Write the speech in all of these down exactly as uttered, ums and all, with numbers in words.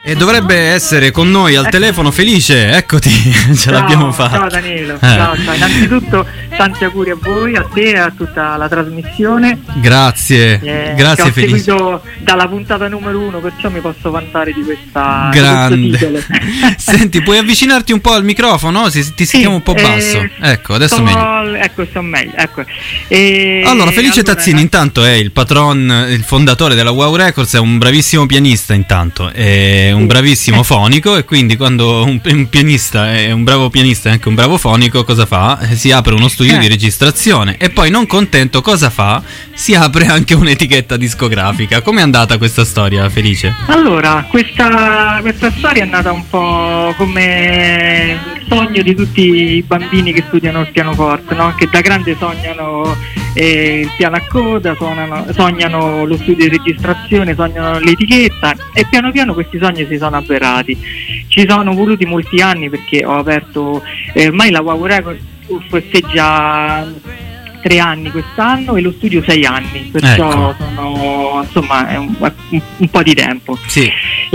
E dovrebbe essere con noi al telefono Felice, eccoti, ce ciao, l'abbiamo fatta. Ciao Danilo, eh. ciao, ciao. Innanzitutto tanti auguri a voi, a te e a tutta la trasmissione. Grazie, eh, grazie che ho Felice. seguito dalla puntata numero uno, perciò mi posso vantare di questa grande. Senti, puoi avvicinarti un po' al microfono? Si, ti sì, sentiamo un po' basso. Eh, ecco, adesso sto, meglio. Ecco, sto meglio. Ecco. E, allora, Felice allora, Tazzini, intanto è il patron, il fondatore della Wow Records, è un bravissimo pianista intanto, è un bravissimo fonico, e quindi quando un, un pianista è un bravo pianista e anche un bravo fonico, cosa fa? Si apre uno studio eh. di registrazione, e poi non contento cosa fa? Si apre anche un'etichetta discografica. Com'è andata questa storia, Felice? Allora, questa, questa storia è nata un po' come il sogno di tutti i bambini che studiano il pianoforte, no? Che da grande sognano eh, il piano a coda, sognano, sognano lo studio di registrazione, sognano l'etichetta, e piano piano questi sogni si sono avverati. Ci sono voluti molti anni, perché ho aperto, eh, ormai la Wow Records festeggia tre anni quest'anno e lo studio sei anni, perciò ecco. sono, insomma, è un, un, un po' di tempo. Sì.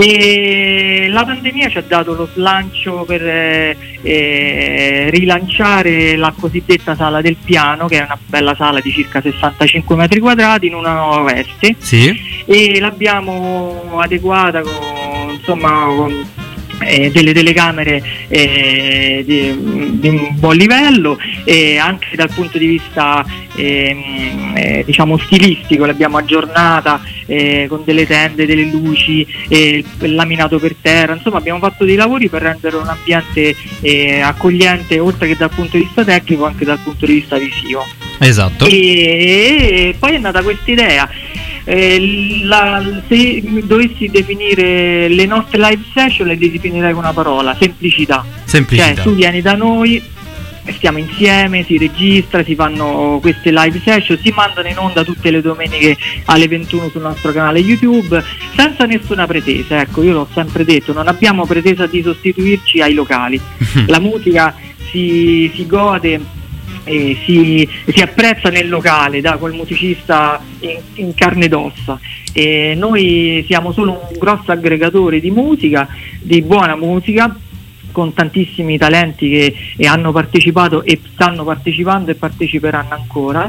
E la pandemia ci ha dato lo slancio per eh, rilanciare la cosiddetta sala del piano, che è una bella sala di circa sessantacinque metri quadrati in una nuova veste. Sì. E l'abbiamo adeguata con, insomma, con Eh, delle telecamere eh, di, di un buon livello, e anche dal punto di vista eh, eh, diciamo stilistico l'abbiamo aggiornata eh, con delle tende, delle luci, eh, il laminato per terra. Insomma, abbiamo fatto dei lavori per rendere un ambiente eh, accogliente, oltre che dal punto di vista tecnico anche dal punto di vista visivo. Esatto. E, e poi è nata questa idea. Eh, la, se dovessi definire le nostre live session, le definirei con una parola: semplicità. Semplicità. Cioè, tu vieni da noi, stiamo insieme, si registra, si fanno queste live session, si mandano in onda tutte le domeniche alle ventuno sul nostro canale YouTube, senza nessuna pretesa. Ecco, io l'ho sempre detto, non abbiamo pretesa di sostituirci ai locali. La musica si, si gode e si, si apprezza nel locale, da quel musicista in, in carne ed ossa. E noi siamo solo un grosso aggregatore di musica, di buona musica, con tantissimi talenti che e hanno partecipato e stanno partecipando e parteciperanno ancora,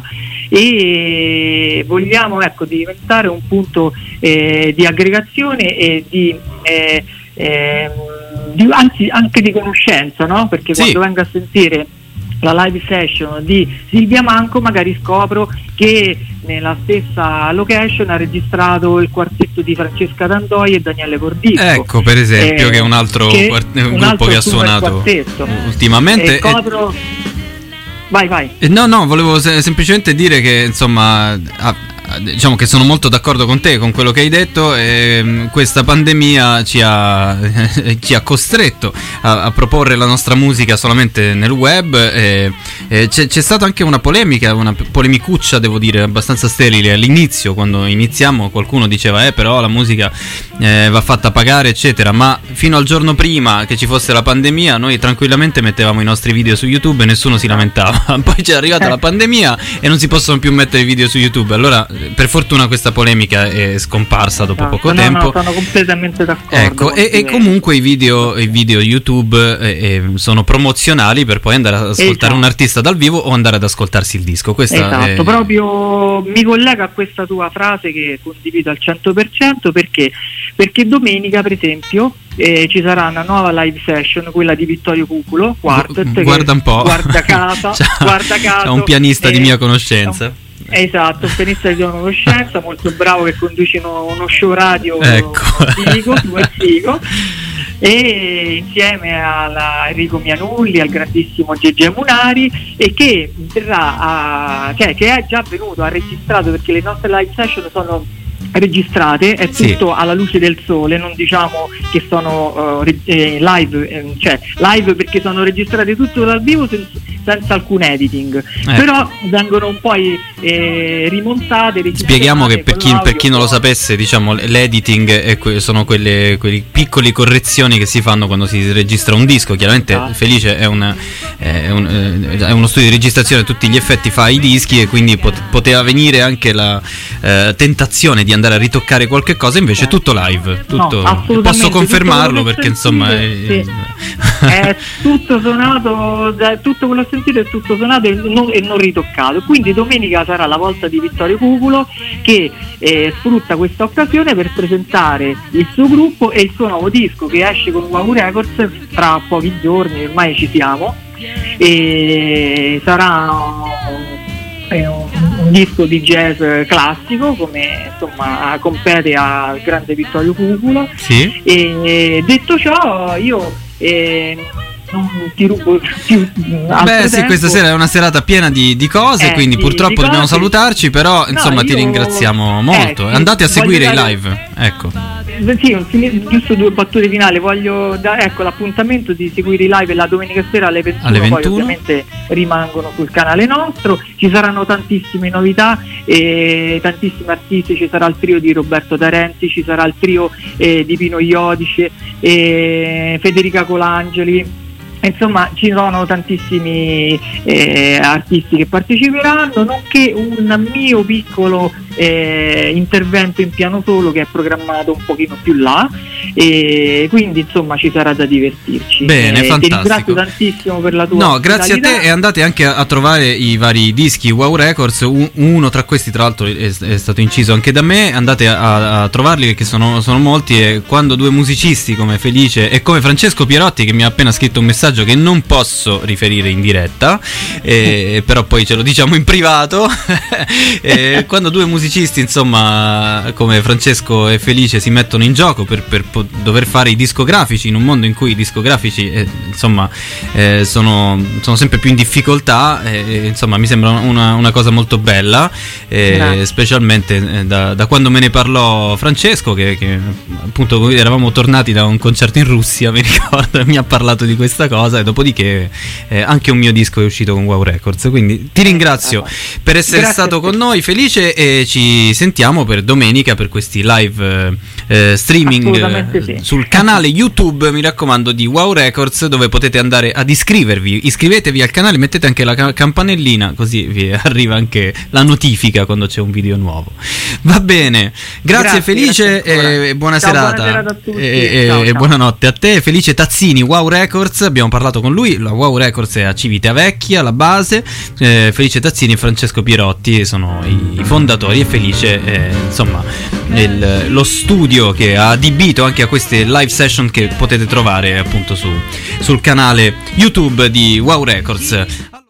e vogliamo, ecco, diventare un punto eh, di aggregazione e di, eh, eh, di anzi anche di conoscenza, no? Perché sì, quando vengo a sentire la live session di Silvia Manco magari scopro che nella stessa location ha registrato il quartetto di Francesca Tandoi e Daniele Cordisco. Ecco, per esempio, eh, che è un altro, che quart- un un gruppo altro che ha suonato quartetto ultimamente. E copro... e... Vai, vai. No, no, volevo se- semplicemente dire che, insomma, ha... diciamo che sono molto d'accordo con te, con quello che hai detto. E questa pandemia ci ha, ci ha costretto a, a proporre la nostra musica solamente nel web, e, e c'è, c'è stata anche una polemica, una polemicuccia, devo dire, abbastanza sterile all'inizio. Quando iniziamo qualcuno diceva eh però la musica eh, va fatta pagare, eccetera, ma fino al giorno prima che ci fosse la pandemia noi tranquillamente mettevamo i nostri video su YouTube e nessuno si lamentava. Poi c'è arrivata la pandemia e non si possono più mettere video su YouTube, allora per fortuna questa polemica è scomparsa dopo esatto, poco no, tempo. No, sono completamente d'accordo. Ecco, e, e comunque i video, i video YouTube eh, eh, sono promozionali per poi andare ad ascoltare esatto. un artista dal vivo o andare ad ascoltarsi il disco. Questa esatto, è... proprio mi collego a questa tua frase che condivido al cento per cento, perché perché domenica, per esempio, eh, ci sarà una nuova live session, quella di Vittorio Cuculo Quartet. Guarda un po'. Guarda casa, guarda caso. È un pianista eh, di mia conoscenza. Un, esatto, un pianista di tua conoscenza, molto bravo, che conduce uno, uno show radio ecco. figo, figo. E insieme a Enrico Mianulli, al grandissimo Gigi Munari, e che verrà a, cioè che è già venuto, ha registrato, perché le nostre live session sono registrate, è tutto sì. alla luce del sole, non diciamo che sono uh, eh, live, eh, cioè live perché sono registrate tutto dal vivo, sen- senza alcun editing, eh. però vengono poi eh, rimontate. Spieghiamo che per chi, per chi non lo sapesse, diciamo, l'editing è que- sono quelle, quelle piccole correzioni che si fanno quando si registra un disco. Chiaramente ah. Felice è, un, è, un, è uno studio di registrazione a tutti gli effetti, fa i dischi, e quindi pot- poteva venire anche la eh, tentazione di andare a ritoccare qualche cosa, invece è tutto live, tutto, no, posso confermarlo perché insomma è, sì. È tutto suonato, tutto quello sentito è tutto suonato e non, e non ritoccato. Quindi domenica sarà la volta di Vittorio Cuculo, che eh, sfrutta questa occasione per presentare il suo gruppo e il suo nuovo disco che esce con Wow Records tra pochi giorni, ormai ci siamo, e sarà un, un, un disco di jazz classico, come insomma compete al grande Vittorio Cuculo. Sì. E detto ciò, io eh, non ti rubo più altro Beh sì, tempo. questa sera è una serata piena di, di cose, eh, quindi di, purtroppo di dobbiamo cose. salutarci, però insomma no, ti io... ringraziamo molto. eh, sì, andate a seguire i dare... live, ecco. Sì, giusto due battute finali. Voglio dare, ecco, l'appuntamento di seguire i live la domenica sera alle ventuno, alle ventuno. Poi ovviamente rimangono sul canale nostro. Ci saranno tantissime novità e tantissimi artisti. Ci sarà il trio di Roberto Tarenzi, ci sarà il trio eh, di Pino Iodice, eh, Federica Colangeli. Insomma, ci sono tantissimi eh, artisti che parteciperanno, nonché un mio piccolo eh, intervento in piano solo che è programmato un pochino più là, e quindi insomma ci sarà da divertirci. Bene, eh, fantastico. Ti ringrazio tantissimo per la tua No, grazie a te, e andate anche a, a trovare i vari dischi Wow Records. Un, uno tra questi tra l'altro è, è stato inciso anche da me. Andate a, a trovarli perché sono, sono molti, e quando due musicisti come Felice e come Francesco Pierotti, che mi ha appena scritto un messaggio che non posso riferire in diretta, eh, però poi ce lo diciamo in privato, eh, quando due musicisti insomma come Francesco e Felice si mettono in gioco per, per po- dover fare i discografici in un mondo in cui i discografici eh, insomma eh, sono, sono sempre più in difficoltà, eh, insomma mi sembra una, una cosa molto bella, eh, specialmente eh, da, da quando me ne parlò Francesco, che, che appunto eravamo tornati da un concerto in Russia, mi ricordo, mi ha parlato di questa cosa, e dopodiché eh, anche un mio disco è uscito con Wow Records. Quindi ti ringrazio per essere Grazie stato con noi, Felice, e ci sentiamo per domenica per questi live eh, streaming eh, sì. sul canale YouTube, mi raccomando, di Wow Records, dove potete andare ad iscrivervi. Iscrivetevi al canale, mettete anche la ca- campanellina, così vi arriva anche la notifica quando c'è un video nuovo. Va bene, grazie, grazie Felice, grazie e buona ciao, serata, buona serata a tutti. E, ciao, e ciao. Buonanotte a te, Felice Tazzini, Wow Records. Abbiamo parlato con lui, la Wow Records è a Civitavecchia, la base, eh, Felice Tazzini e Francesco Pierotti sono i, i fondatori, e Felice è, insomma, il, lo studio che ha adibito anche a queste live session che potete trovare appunto su, sul canale YouTube di Wow Records.